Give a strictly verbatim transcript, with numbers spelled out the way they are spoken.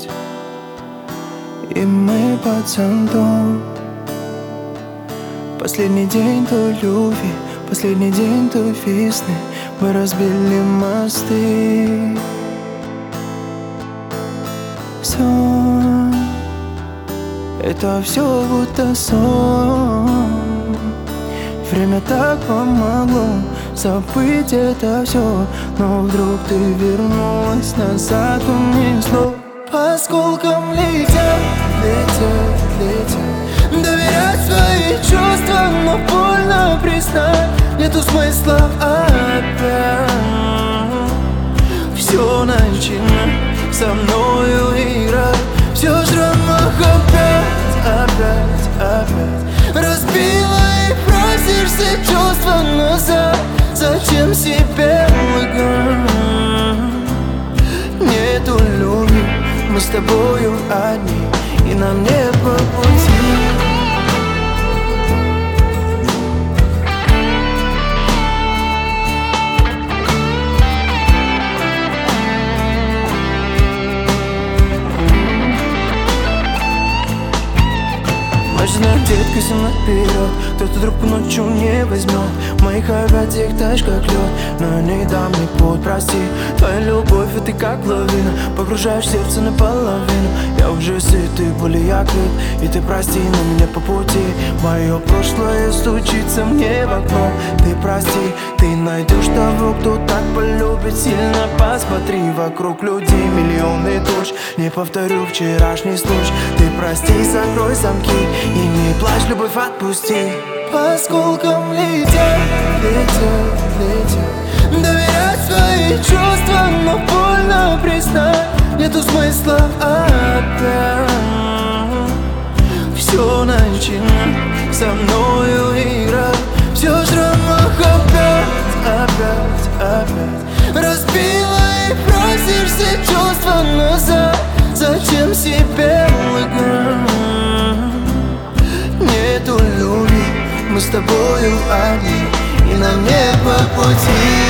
опять, и мы под зонтом. Последний день той любви, последний день той весны, мы разбили мосты. Сон, это все будто сон. Время так помогло забыть это все, но вдруг ты вернулась назад, унесло. По осколкам летят, летят, летят. Доверять свои чувства, но больно признать, нету смысла опять все начинать, со мною играть. Все ж равно опять, опять, опять разбила и просишь все чувства назад. Зачем себе лгать? Нету любви, мы с тобою одни, и нам не по пути. Знаем, детка, всем наперед. Кто-то трубку ночью не возьмет. В моих объятиях таешь как лед, но я не дам ни повод, прости. Твоя любовь, и ты как лавина, погружаешь сердце наполовину. Я уже сыт, ты более я крыт, и ты прости, но мне по пути. Мое прошлое стучится мне в окно. Ты прости, ты найдешь того, кто так полюбит сильно. Посмотри, вокруг людей миллионы душ. Не повторю вчерашний случай. Ты прости, закрой замки и не плачь, любовь отпусти. По осколкам летят, летят, летят. Доверять свои чувства, но больно признать, нету смысла опять все начинать, со мною играть. Все ж равно опять, опять, опять разбила и просишь все чувства назад. Зачем себе лгать? Нету любви, мы с тобою одни, и нам не по пути.